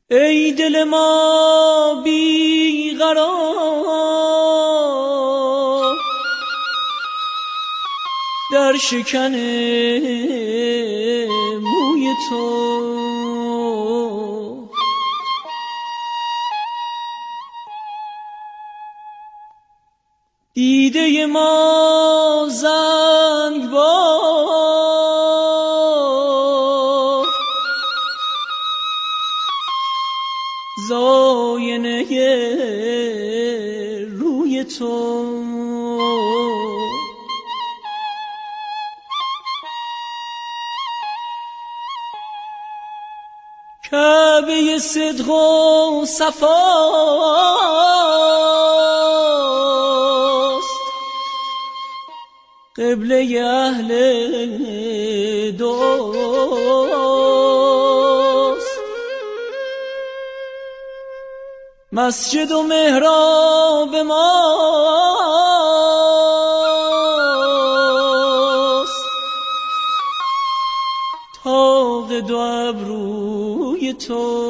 ای دل ما بیقرار در شکن موی تو، دیده ما زنگبار زاینه روی تو، کعبه صدق و صفاست، قبله اهل دعاست، مسجد و محراب ماست، طاق دو ابروی تو،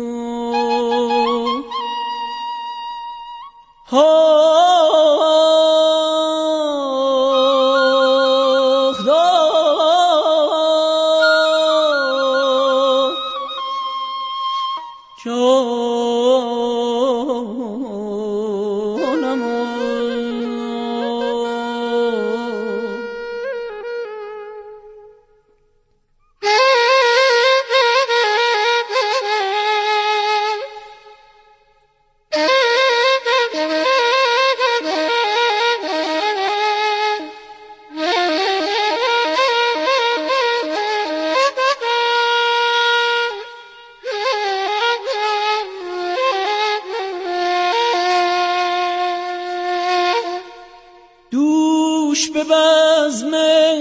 دوش به بزم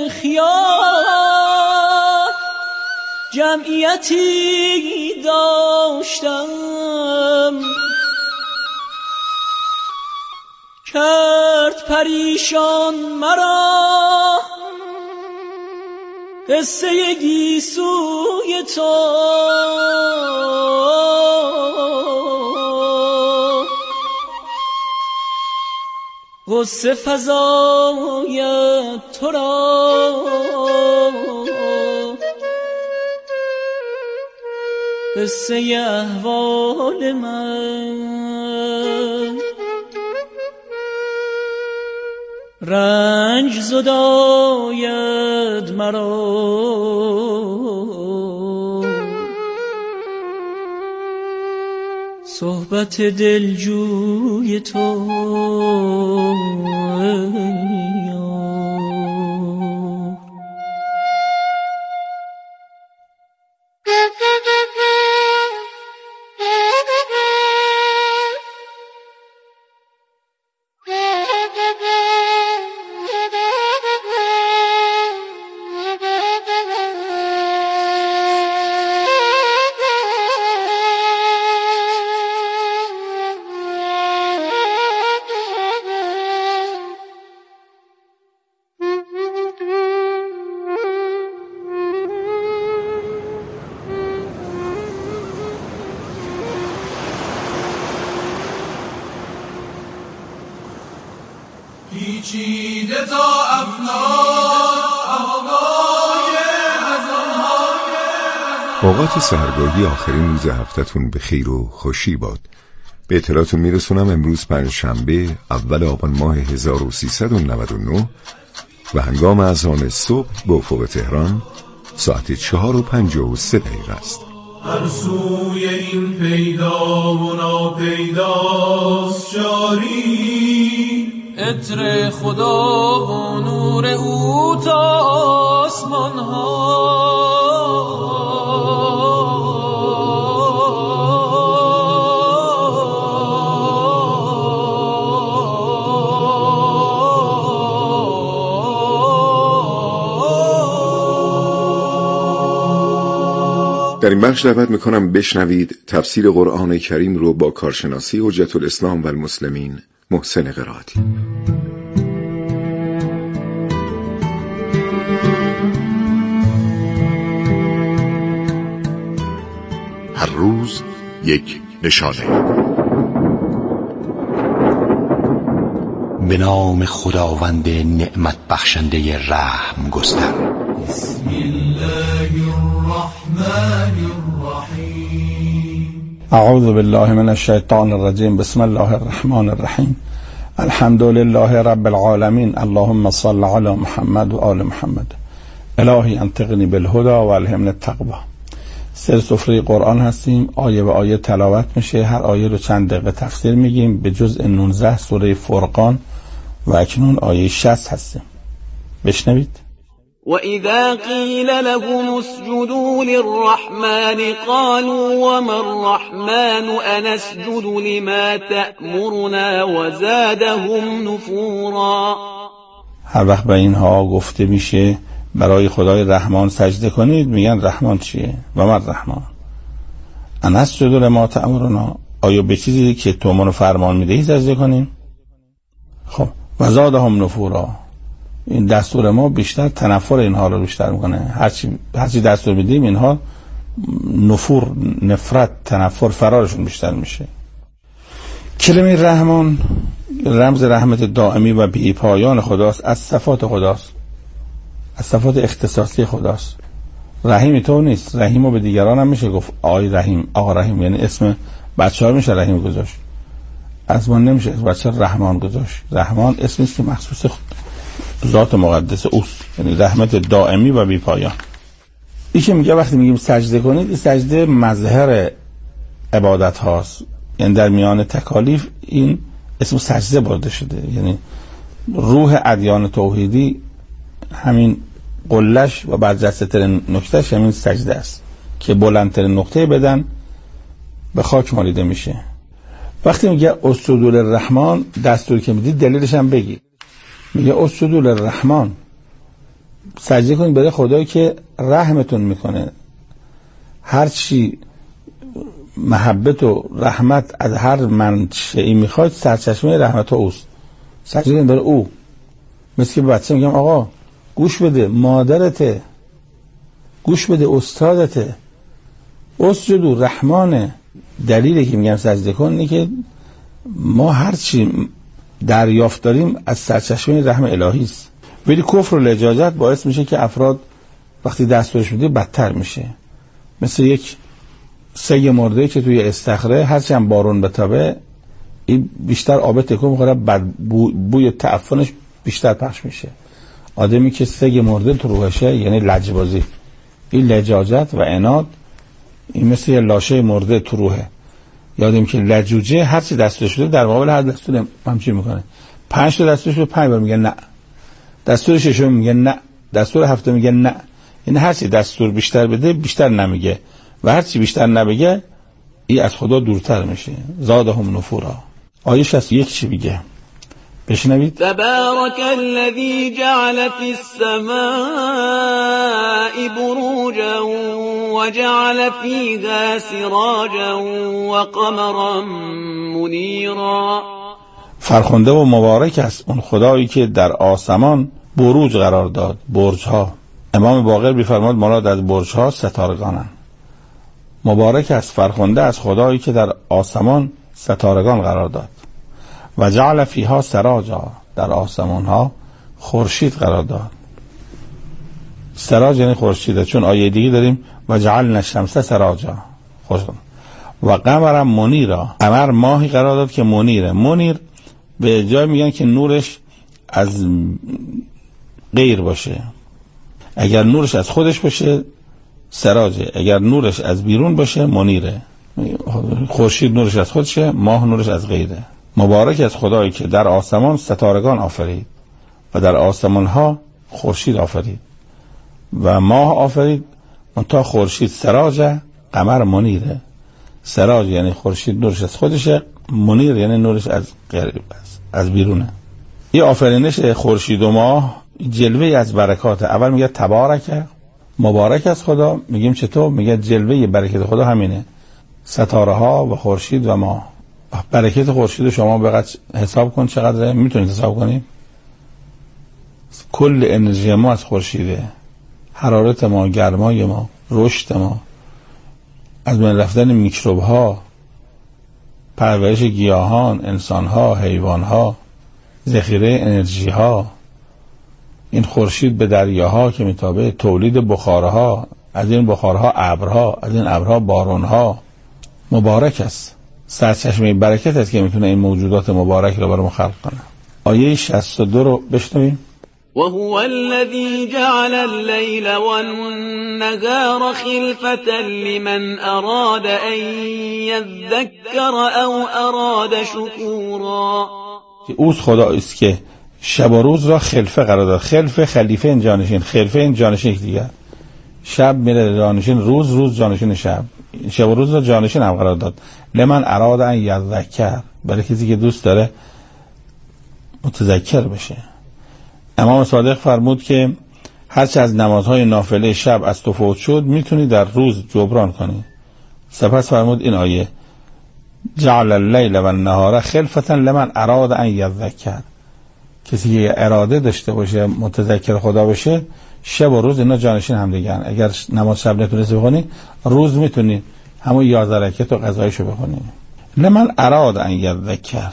خیال جمعیتی داشتم، کرد پریشان مرا قصه گیسوی تو، غصه فزاید تو را قصه احوال من، رنج زداید مرا صحبت دلجوی تو. پیچیده تا افلاک اوقات سحرگاهی آخرین روز هفته‌تون به خیر و خوشی باد. به اطلاعتون میرسونم امروز پنجشنبه اول آبان ماه 1399 و هنگام اذان صبح به افق تهران ساعت 4:53 است. هر سوی این پیدا و ناپیداست جاری، عطر خدا و نور او تا آسمان ها، در این بخش دعوت میکنم بشنوید تفسیر قرآن کریم رو با کارشناسی حجت الاسلام و المسلمین محسن قرائتی. هر روز یک نشانه. به نام خداوند نعمت بخشنده رحم گستر. بسم الله الرحمن الرحیم. اعوذ بالله من الشیطان الرجیم. بسم الله الرحمن الرحیم. الحمد لله رب العالمین. اللهم صل علی محمد و آل محمد. الهی انطقنی بالهدى و الهمنی التقوی. سر سفره قرآن هستیم. آیه به آیه تلاوت میشه. هر آیه رو چند دقیقه تفسیر میگیم. به جزء 19 سوره فرقان و اکنون آیه 60 هستیم. بشنوید. وَإِذَا قِيلَ لَهُمُ اسْجُدُوا لِلرَّحْمَنِ قَالُوا وَمَا الرَّحْمَنُ أَنَسْجُدُ لِمَا تَأْمُرُنَا وَزَادَهُمْ نُفُورًا. هر وقت به اینها گفته میشه برای خدای رحمان سجده کنید، میگن رحمان چیه؟ و ما رحمان انسجد لما تأمرنا، آیا به چیزی که تو منو فرمان میدهی سجده کنیم؟ خب و زادهم نفورا، این دستور ما بیشتر تنفر اینها رو بیشتر میکنه. هرچی دستور میدیم اینها نفور، نفرت، تنفر، فرارشون بیشتر میشه. کلمه رحمان رمز رحمت دائمی و بی پایان خداست، از صفات خداست، از صفات اختصاصی خداست. رحیم تو نیست، رحیمو به دیگران هم میشه گفت آقای رحیم، آقا رحیم، یعنی اسم بچه ها میشه رحیم گذاشت، از ما نمیشه بچه رحمان گذاشت. رحمان اسمی است که مخصوص ذات مقدس اوست، یعنی رحمت دائمی و بی پایان. این که میگه وقتی میگیم سجده کنید، این سجده مظهر عبادت هاست، یعنی در میان تکالیف این اسم سجده برده شده. یعنی روح ادیان توحیدی همین قلش و برجسته ترین نکتهش همین سجده است که بلندترین نقطه بدن به خاک مالیده میشه. وقتی میگه اسجدوا للرحمن، دستور که میدید دلیلش هم بگید. میگه اسجدوا للرحمن، سجده کنید برای خدایی که رحمتون میکنه. هرچی محبت و رحمت از هر منشئی میخواد سرچشمه رحمت اوست، سجده کنید برای او. مثل که به بچه میگم آقا گوش بده، مادرته، گوش بده، استادته. اسجدوا رحمانه. دلیلی که میگم سجده کن اینه که ما هرچی دریافت داریم از سرچشمه رحم الهی است. ولی کفر و لجاجت باعث میشه که افراد وقتی دستورش میده بدتر میشه. مثل یک سگ مرده که توی استخره هرچی هم بارون بتابه این بیشتر آب تکون میخوره، بوی تعفنش بیشتر پخش میشه. آدمی که سگ مرده تو روحشه یعنی لجبازی، این لجاجت و عناد، این مثل یه لاشه مرده تو روحه. یادم که لجوجه هرچی دستور شده در مقابل هر دستور همچین میکنه. 5 تا دستور شده 5 بار میگه نه، دستور 6 میگه نه، دستور 7 میگه نه. یعنی هرچی دستور بیشتر بده بیشتر نمیگه و هرچی بیشتر نبگه این از خدا دورتر میشه. زادهم نفورا. آیه 61 چی میگه؟ بشنوید. تبارك الذي جعل في السماء بروجا وجعل فيها سراجا وقمرا منيرا. فرخنده و مبارک است اون خدایی که در آسمان بروج قرار داد، برج ها. امام باقر می‌فرماد مراد از برج ها ستارگانند. مبارک است، فرخنده از خدایی که در آسمان ستارگان قرار داد. و جعل فیها سراجا، در آسمان ها خورشید قرار داد. سراج یعنی خورشیده، چون آیه دیگه داریم و جعلنا الشمس سراجا، و قمر منیرا، قمر ماهی قرار داد که منیره. منیر به جای میگن که نورش از غیر باشه، اگر نورش از خودش باشه سراجه، اگر نورش از بیرون باشه منیره. خورشید نورش از خودشه، ماه نورش از غیره. مبارک از خدایی که در آسمان ستارگان آفرید و در آسمان ها خورشید آفرید و ماه آفرید. منتها خورشید سراجه، قمر منیره. سراج یعنی خورشید نورش از خودشه، منیر یعنی نورش از غیر، از بیرونه. این آفرینش خورشید و ماه جلوه از برکات. اول میگه تبارک، مبارک از خدا، میگیم چطور؟ میگه جلوه برکت خدا همینه، ستاره ها و خورشید و ماه. برکت خورشید شما بقدر حساب کن چقدره، میتونید حساب کنید؟ کل انرژی ما از خورشیده، حرارت ما، گرمای ما، رشد ما، از بین رفتن میکروب ها، پرورش گیاهان، انسانها، حیوانها، ذخیره انرژیها، این خورشید به دریاها که میتابه، تولید بخارها، از این بخارها ابرها، از این ابرها بارونها. مبارک است، سرچشمه برکت است که میتونه این موجودات مبارک رو برای ما خلق کنه. آیه 62 رو بشنویم. وهو الذي جعل الليل والنهار خلفة لمن أراد أن يذكر أو أراد شكورا. اوست خدا است که شب و روز را خلفه قرار داد. خلفه خلیفه این جانشین، خلفه این جانشین دیگر. شب میره جانشین روز، روز جانشین شب. شب و روز را جانشین هم قرار داد. لمن اراد ان یذکر، برای کسی که دوست داره متذکر بشه. امام صادق فرمود که هرچه از نمازهای نافله شب از تو فوت شد میتونی در روز جبران کنی. سپس فرمود این آیه جعل اللیل و النهار خلفة لمن اراد ان یذکر، کسی که اراده داشته باشه متذکر خدا بشه، شب و روز اینا جانشین هم دیگه. اگر نماز شب نتونستی بخونی، روز میتونی همون 11 رکعت و قضایشو بخونی. لمن اراد ان یذکر،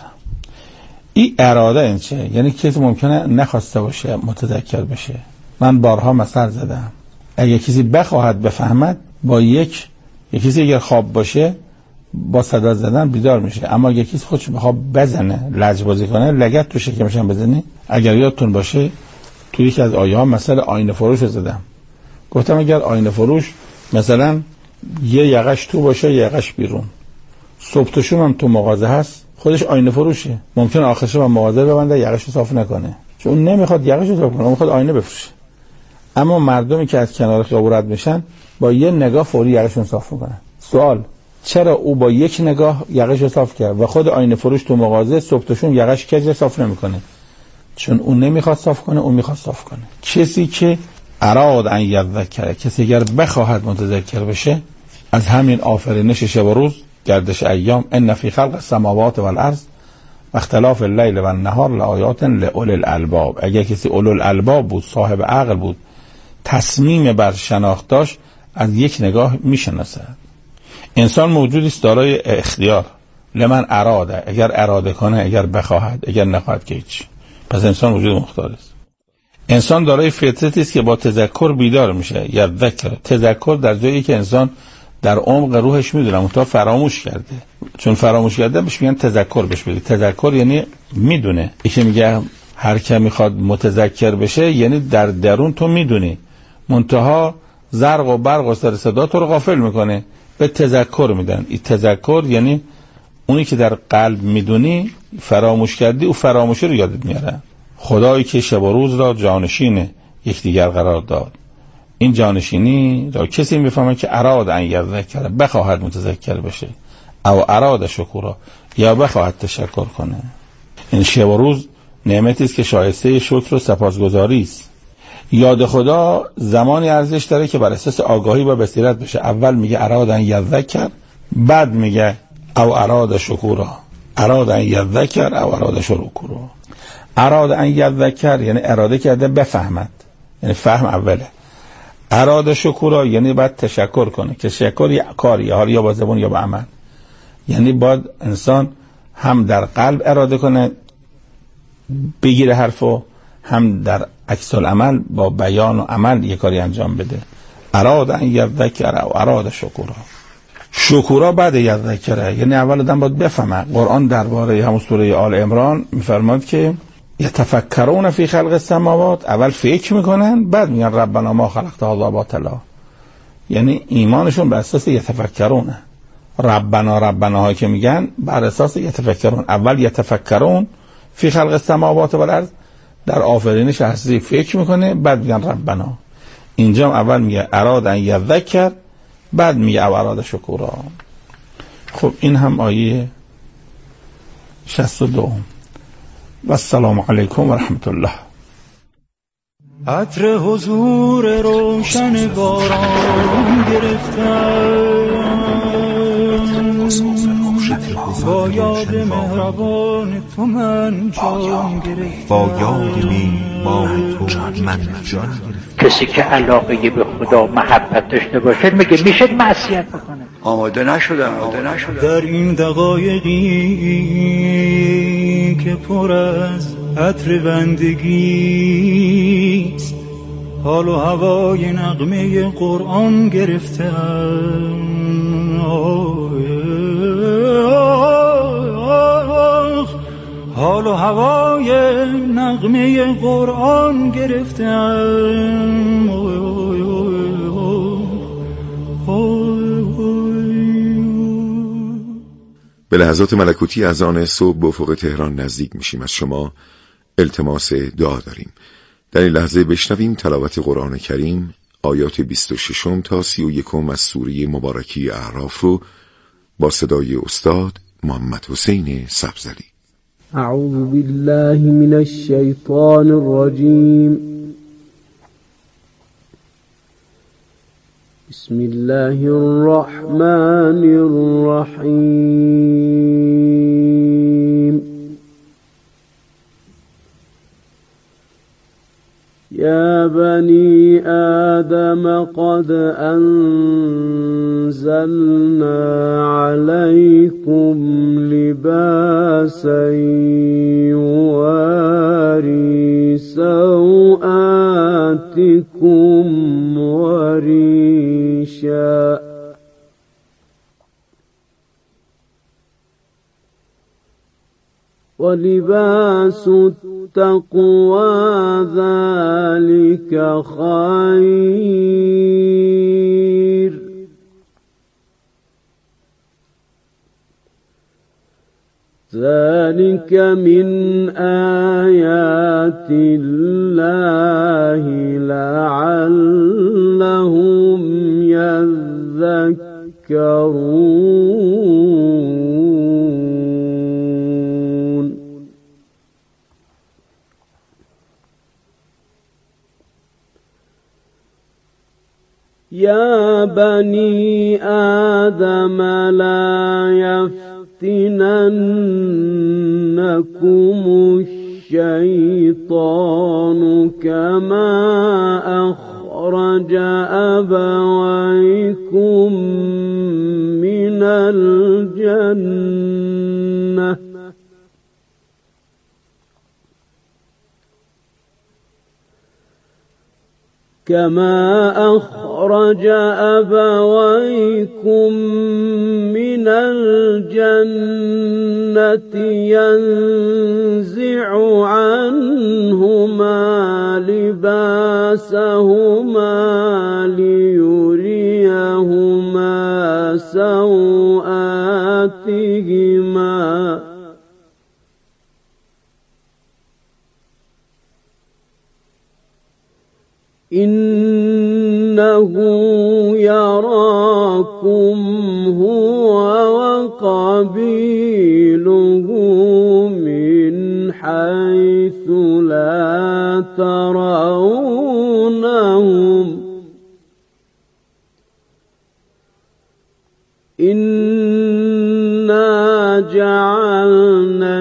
این اراده این چه؟ یعنی کسی ممکنه نخواسته باشه متذکر بشه. من بارها مثل زدم، اگه کسی بخواهد بفهمد، با یک کسی اگر خواب باشه با صدا زدن بیدار میشه، اما اگه کسی خودش بخواد بزنه، لجبازی کنه، لگد تو شکمش هم بزنی. اگر یادتون باشه توی یکی از آیه ها مثلا آینه فروش رو زدم، گفتم اگر آینه فروش مثلا یه یقش تو باشه یقش بیرون، صبح تا شب هم تو مغازه هست، خودش آینه فروشه، ممکنه آخر شب هم مغازه ببنده یقش رو صاف نکنه، چون اون نمیخواد یقش رو صاف کنه، اون میخواد آینه بفروشه. اما مردمی که از کنار خیابون رد میشن با یه نگاه فوری یقشون صاف میکنن. سوال، چرا او با یک نگاه یقش رو صاف کرد و خود آینه فروش تو مغازه صبح تا شب یقش کج صاف نمیکنه؟ چون اون نمیخواد صاف کنه، اون میخواد صاف کنه. کسی که اراد ان یذکر، کسی اگر بخواهد متذکر بشه، از همین آفرینش شب و روز، گردش ایام، ان فی خلق السماوات والارض و اختلاف اللیل و النهار لآیات لأولی الالباب. اگر کسی اولو الالباب بود، صاحب عقل بود، تصمیم بر شناخت داشت، از یک نگاه میشناسه. انسان موجودی است دارای اختیار. لمن اراده، اگر اراده کنه، اگر بخواهد، اگر نخواهد که هیچ. پس انسان وجود مختار است. انسان دارای فطرتی است که با تذکر بیدار میشه. یذکر، تذکر در جایی که انسان در عمق روحش میدونه اون تا فراموش کرده، چون فراموش کرده بهش میگن تذکر. بهش بگید تذکر یعنی میدونه. یکی میگه هر کی میخواد متذکر بشه یعنی در درون تو میدونی، منتها زرق و برق و سر صدا تو رو غافل میکنه، به تذکر میدن. این تذکر یعنی اونی که در قلب میدونی فراموش کردی، او فراموشی رو یادت میاره. خدایی که شب و روز را جانشین یکدیگر قرار داد، این جانشینی را کسی میفهمه که اراد ان یذکر، بخواهد متذکر بشه، او اراد شکورا، یا بخواهد تشکر کنه. این شب و روز نعمتی است که شایسته شکر و سپاسگزاری است. یاد خدا زمانی ارزش داره که بر اساس آگاهی و بصیرت بشه. اول میگه اراد ان یذکر، بعد میگه او اراد شکورا، اراد ان یذکر او اراد شکورا. اراد ان یذکر یعنی اراده کرده بفهمد، یعنی فهم اوله. اراد شکورا یعنی باید تشکر کنه، که شکر یه کاری، حالا یا با زبان یا با عمل. یعنی باید انسان هم در قلب اراده کنه بگیره حرفو، هم در عکس العمل با بیان و عمل یه کاری انجام بده. اراد ان یذکر او اراد شکورا. شکورا بعد یذکره، یعنی اول آدم باید بفهمه. قرآن درباره همون سوره آل عمران میفرماد که یتفکرون فی خلق السماوات، اول فکر میکنن بعد میگن ربنا ما خلقت هذا باطلا. یعنی ایمانشون بر اساس یتفکرونه. ربنا ربنا ها که میگن بر اساس یتفکرون. اول یتفکرون فی خلق السماوات والارض، در آفرینش هستی فکر میکنه، بعد میگن ربنا. اینجا اول میگه اراد ان یذکر، بعد میگه او اراد شکورا. خب این هم آیه 62. و السلام علیکم و رحمت الله. عطر حضور روشن باران گرفتم، با یاد مهربان تو من جان گرفتم، با یاد مهربان تو من جان گرفتم. کسی که علاقه به خدا محبت داشته باشه میگه میشه معصیت بکنه. آماده نشدم. در این دقایقی که پر از عطر بندگیست، حال و هوای نغمه قرآن گرفتم. حال و هوای نغمه قرآن گرفتم. به لحظات ملکوتی از آن صبح به افق تهران نزدیک میشیم. از شما التماس دعا داریم. در این لحظه بشنویم تلاوت قرآن کریم آیات 26 تا 31 از سوره مبارکی اعراف رو با صدای استاد محمد حسین سبزلی. اعوذ بالله من الشیطان الرجیم. بسم الله الرحمن الرحیم. يا بني آدم قد أنزلنا عليكم لباسا يواري سوآتكم وريشا ولباس التقوى ذلك خير ذلك من آيات الله لعلهم يذكرون. يا بني آدم لا يفتننكم الشيطان كما أخرج أبويكم من الجنة كما أخرج أبويكم من الجنة ينزع عنهما لباسهما ليريهما سوآتهما إنه يراكم هو وقبيله من حيث لا ترونهم إنا جعلنا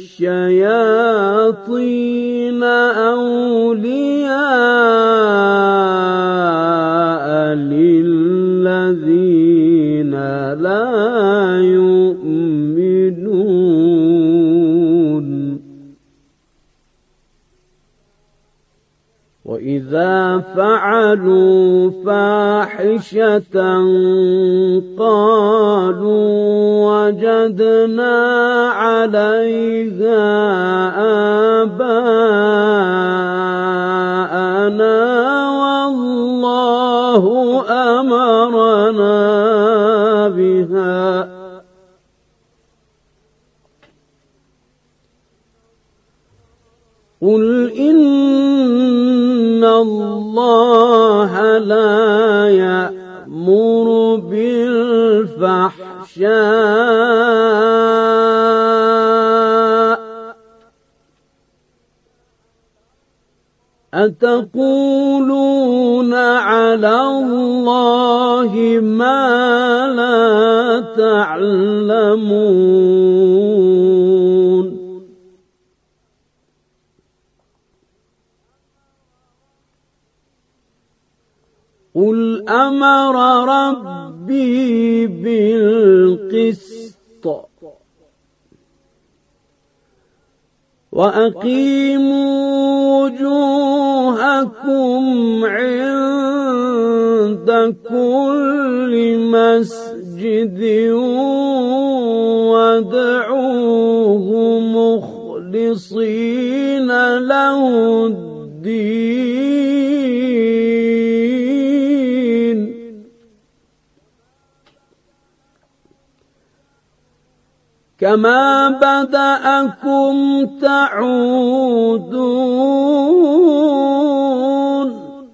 الشياطين أولياء للذين لا يؤمنون وإذا فعلوا فاحشة قالوا وجدنا عليها آباءنا والله أمرنا بها قل إن الله لا يأمر بالفحشاء أتقولون على الله ما لا تعلمون قل أمر ربي ربي بالقسط وأقيموا وجوهكم عند كل مسجد وادعوه مخلصين له الدين كما بدأكم تعودون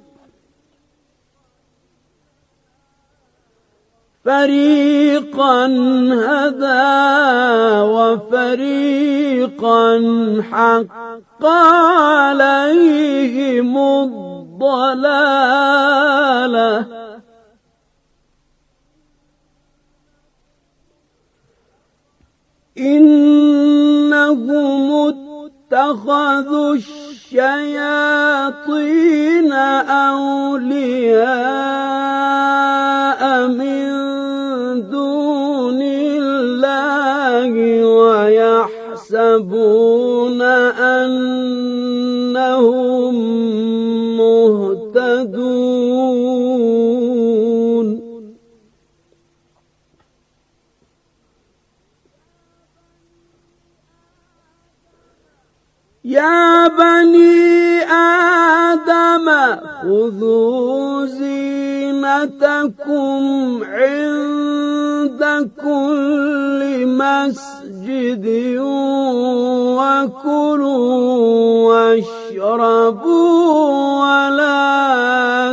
فريقا هدى وفريقا حق عليهم الضلالة إنهم اتخذوا الشياطين أولياء من دون الله ويحسبون أنهم مهتدون يا بني آدم خذوا زينتكم عند كل مسجد وكلوا واشربوا ولا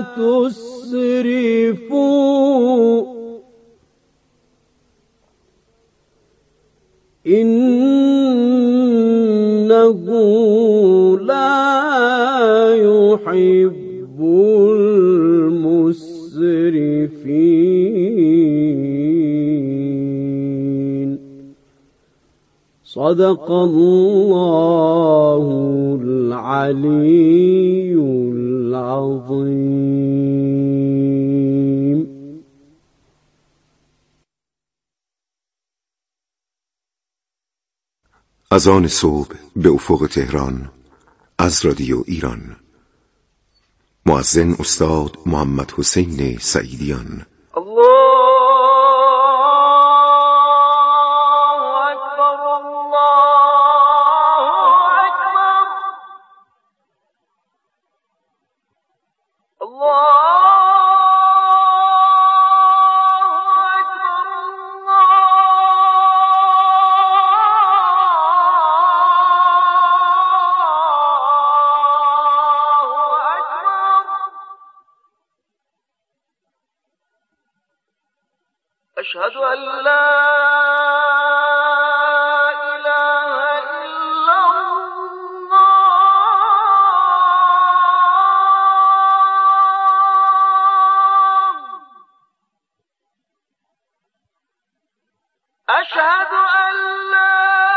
تسرفوا إنه لا يحب المسرفين صدق الله العلي العظيم. اذان صبح به افق تهران از رادیو ایران. مؤذن استاد محمد حسین سعیدیان. أشهد أن لا إله إلا الله أشهد أن لا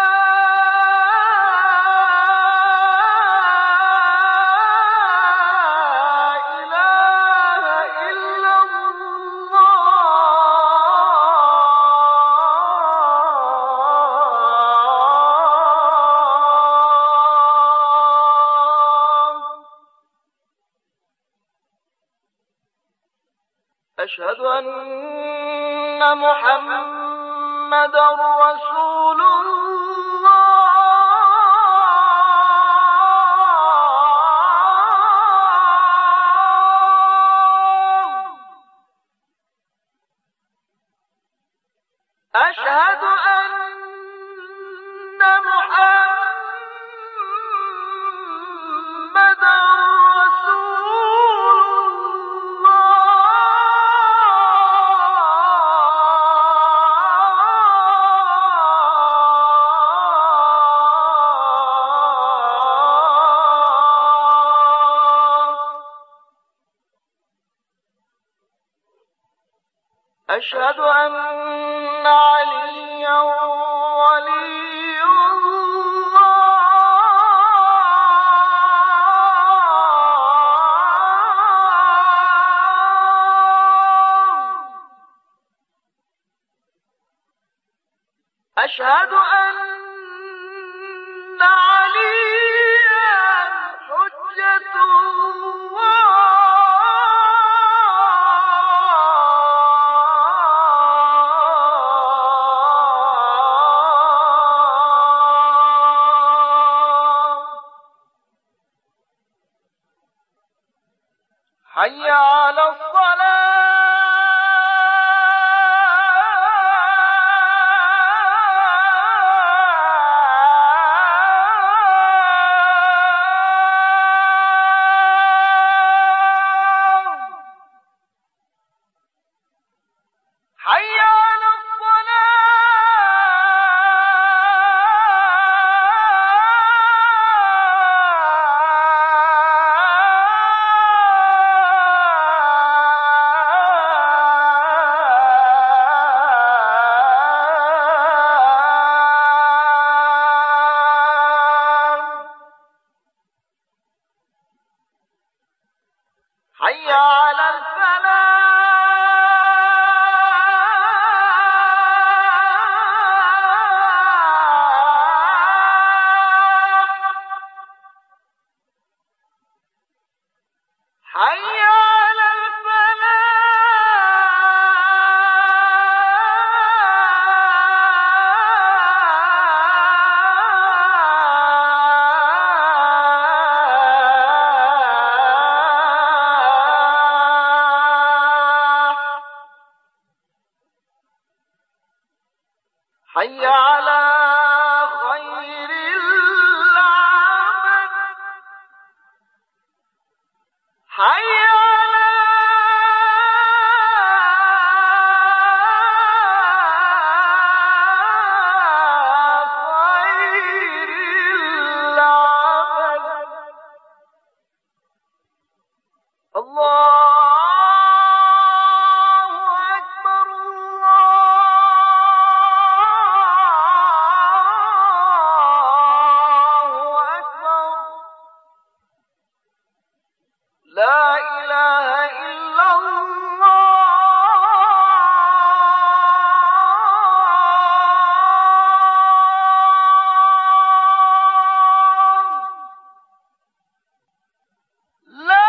أشهد أن محمدًا رسول الله أشهد أن محمدًا أشهد أن عليا ولي الله أشهد أن عليا حجة الله حي على الصلاة حي على حي على الفلاح حي على حي على خير العمل حي على خير العمل الله لا إله إلا الله لا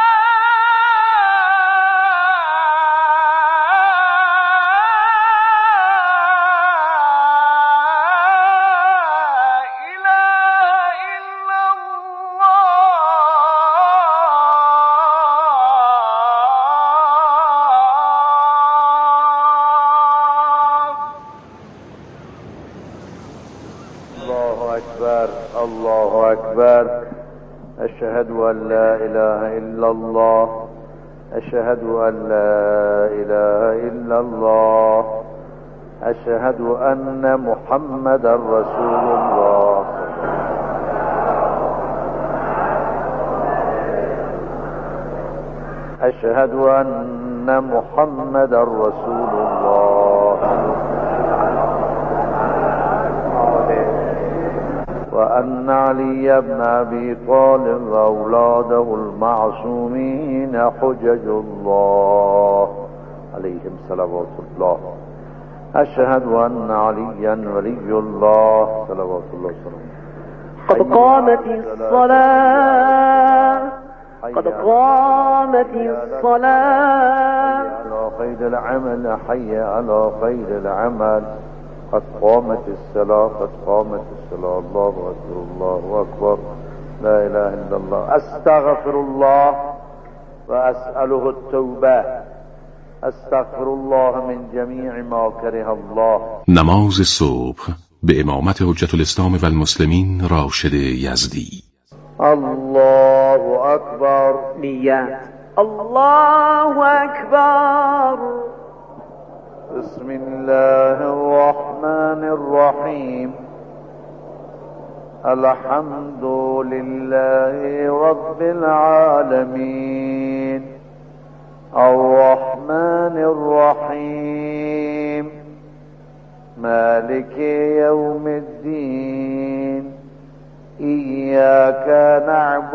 الله أكبر الله أكبر أشهد أن لا إله إلا الله أشهد أن لا إله إلا الله أشهد أن محمدا رسول الله أشهد أن محمدا رسول الله وأن علي بن أبي طالب وأولاده المعصومين حجج الله عليهم صلوات الله أشهد أن عليا ولي الله صلوات الله وسلامه قد قامت الصلاة قد قامت الصلاة حي على خير العمل حي على خير العمل قد قامت الصلاة قد قامت الصلاة الله أكبر الله أكبر لا إله إلا الله أستغفر الله وأسأله التوبة أستغفر الله من جميع ما كره الله. نماز صبح به امامت حجت الاسلام و المسلمین راشد یزدی. الله أكبر. نیت. الله أكبر. بسم الله الرحمن الرحيم. الحمد لله رب العالمين الرحمن الرحيم مالك يوم الدين إياك نعبد